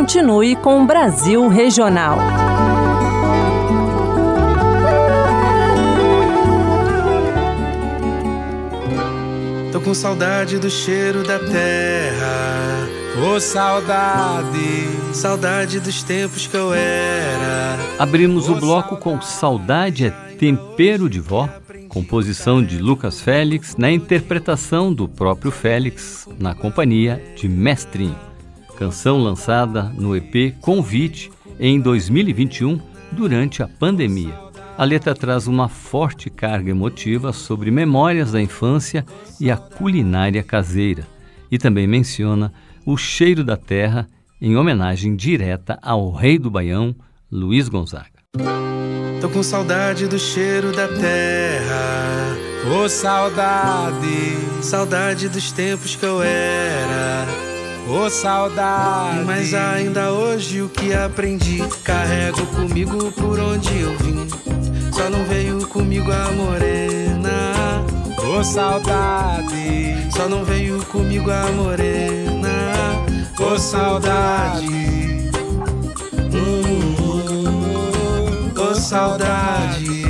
continue com o Brasil Regional. Tô com saudade do cheiro da terra. Ô saudade, saudade dos tempos que eu era. Abrimos o bloco com Saudade é Tempero de Vó, composição de Lucas Félix, na interpretação do próprio Félix, na companhia de Mestrinho. Canção lançada no EP Convite em 2021, durante a pandemia. A letra traz uma forte carga emotiva sobre memórias da infância e a culinária caseira, e também menciona o cheiro da terra, em homenagem direta ao rei do Baião, Luiz Gonzaga. Tô com saudade do cheiro da terra. ô saudade, Saudade dos tempos que eu era. ô saudade. Mas ainda hoje o que aprendi carrego comigo por onde eu vim. Só não veio comigo a morena. Ô saudade, Só não veio comigo a morena. ô saudade, Ô saudade.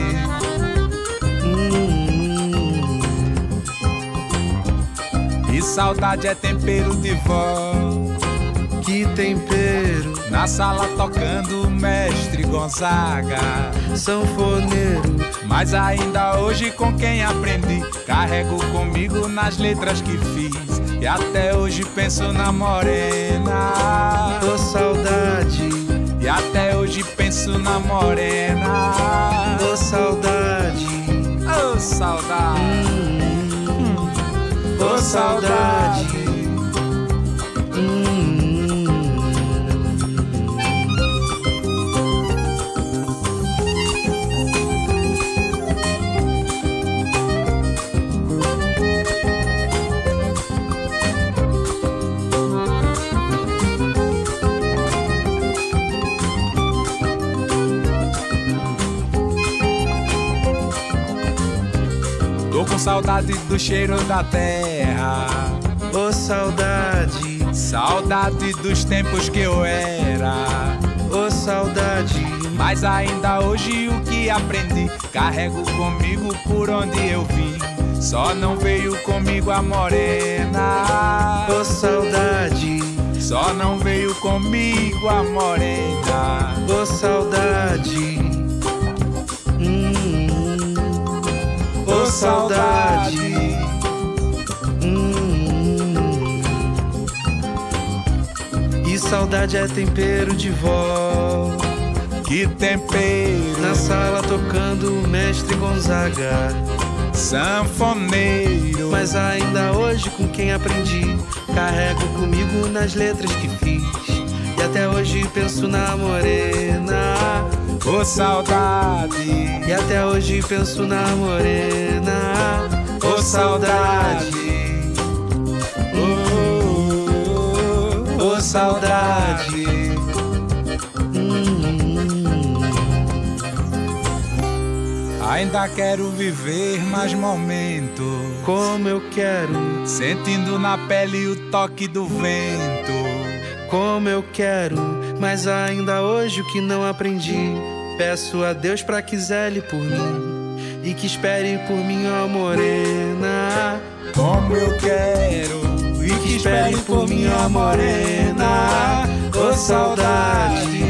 E saudade é tempero de vó. Que tempero, Na sala tocando o mestre Gonzaga. sanfoneiro. Mas ainda hoje com quem aprendi, carrego comigo nas letras que fiz. E até hoje penso na morena. Ô saudade, E até hoje penso na morena. ô saudade. Ô saudade, Ô saudade. tô com saudade do cheiro da terra. Ô saudade, Saudade dos tempos que eu era. ô saudade. Mas ainda hoje o que aprendi, carrego comigo por onde eu vim. Só não veio comigo a morena. Ô saudade, Só não veio comigo a morena. ô saudade. Ô saudade. E saudade é tempero de vó. Que tempero, Na sala tocando o mestre Gonzaga. sanfoneiro. Mas ainda hoje com quem aprendi, carrego comigo nas letras que fiz. E até hoje penso na morena. Ô saudade, E até hoje penso na morena. Ô saudade. Ô saudade. ainda quero viver mais momentos, Como eu quero, sentindo na pele o toque do vento. como eu quero. Mas ainda hoje o que não aprendi, peço a Deus pra que zele por mim e que espere por mim, ó morena. Como eu quero E que espere por mim, ó morena. Ô saudade.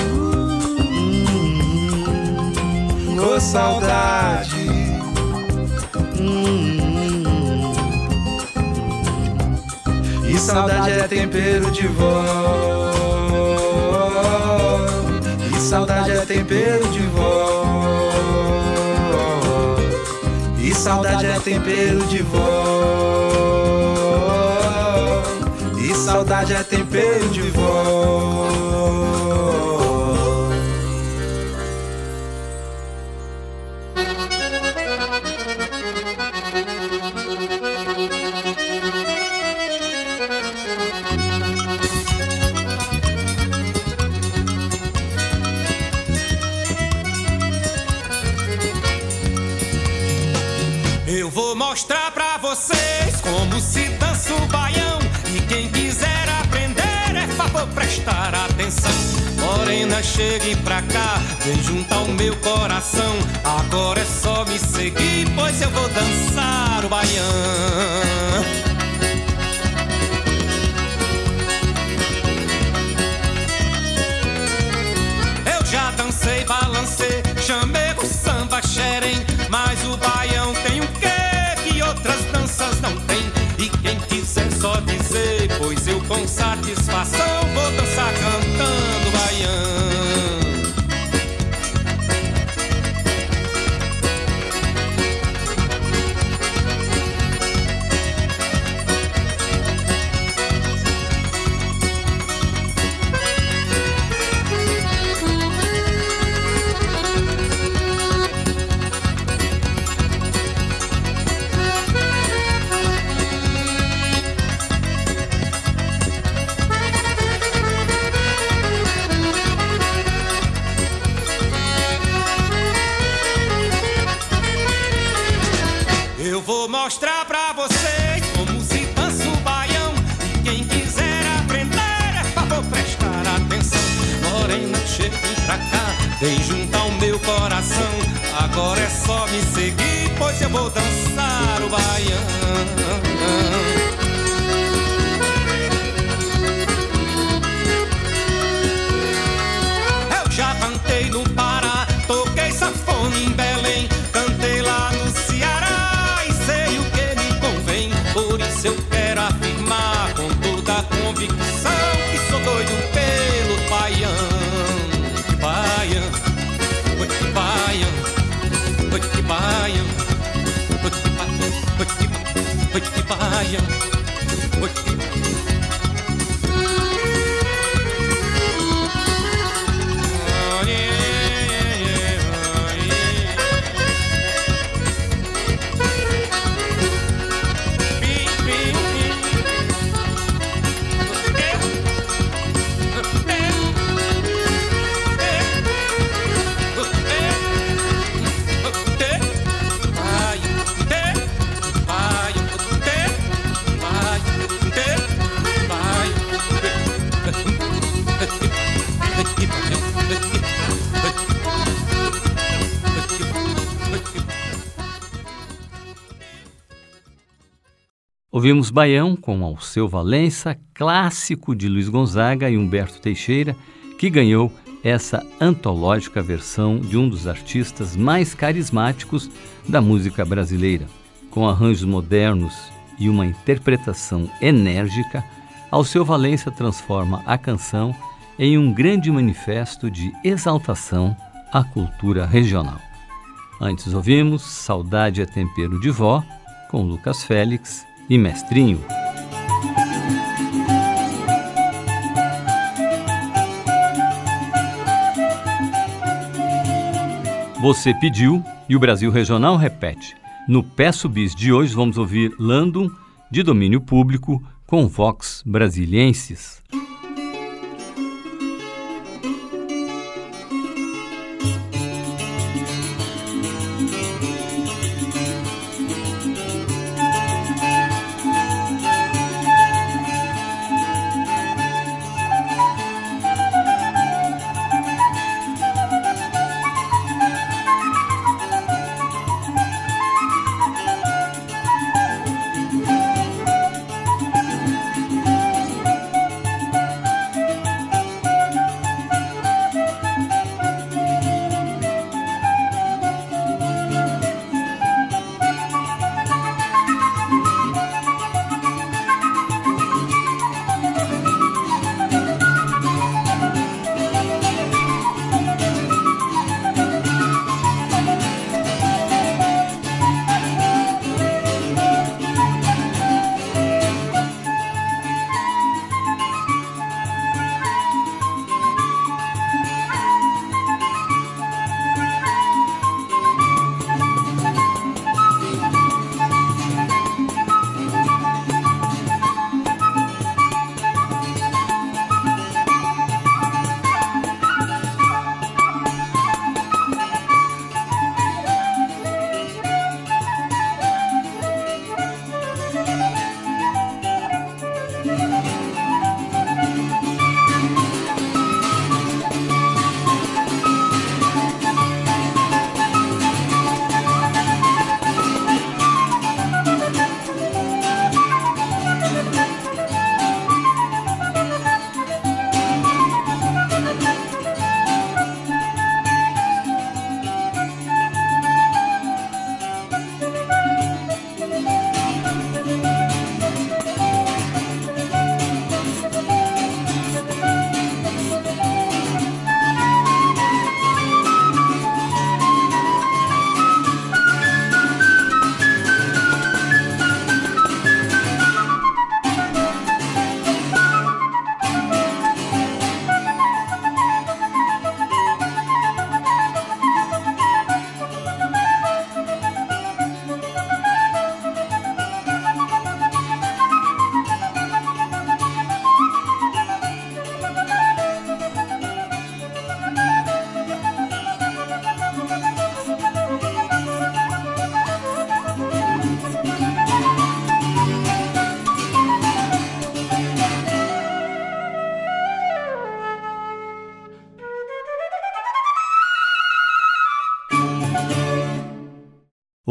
Ô saudade. E saudade é tempero de vó. E saudade é tempero de vó. E saudade é tempero de vó. E saudade é tempero de vó. Eu vou mostrar pra vocês como se dança o baião. E quem quiser aprender é favor prestar atenção. atenção. Morena, chegue pra cá, vem junto ao meu coração. Agora é só me seguir, pois eu vou dançar o baião. Eu já dancei, balancei, chamei o samba xerém, mas o baião tem um quê que outras danças não tem. E quem quiser só dizer, pois eu com satisfação vou dançar cantando baião. Eu vou mostrar pra vocês como se dança o baião. E quem quiser aprender, é favor prestar atenção. Morena, chegue pra cá, vem junto ao meu coração. Agora é só me seguir, pois eu vou dançar o baião. Eu já cantei no Pará, toquei sanfona em Belém, cantei lá no Ceará e sei o que me convém. Por isso eu quero afirmar com toda a convicção que sou doido pelo baião. Baião, oi que baião, oi que baião, oi que baião, oi que baião, oi que Ouvimos Baião com Alceu Valença, clássico de Luiz Gonzaga e Humberto Teixeira, que ganhou essa antológica versão de um dos artistas mais carismáticos da música brasileira. Com arranjos modernos e uma interpretação enérgica, Alceu Valença transforma a canção em um grande manifesto de exaltação à cultura regional. Antes ouvimos Saudade é Tempero de Vó, com Lucas Félix e Mestrinho. Você pediu e o Brasil Regional repete. No Peço Bis de hoje vamos ouvir Landum, de domínio público, com Vox Brasiliensis.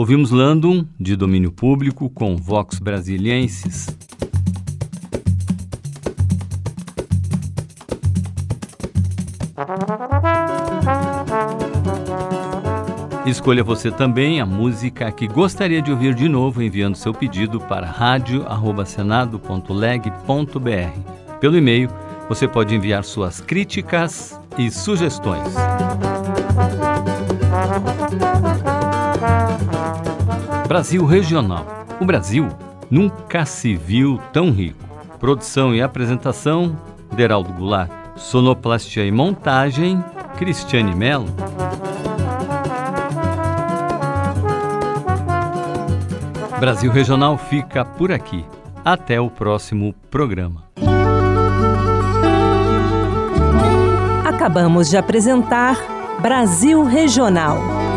Ouvimos Landum, de domínio público, com Vox Brasiliensis. Escolha você também a música que gostaria de ouvir de novo, enviando seu pedido para radio@senado.leg.br. Pelo e-mail, você pode enviar suas críticas e sugestões. Brasil Regional. O Brasil nunca se viu tão rico. Produção e apresentação, Deraldo Goulart. Sonoplastia e montagem, Cristiane Mello. Brasil Regional fica por aqui. Até o próximo programa. Acabamos de apresentar Brasil Regional.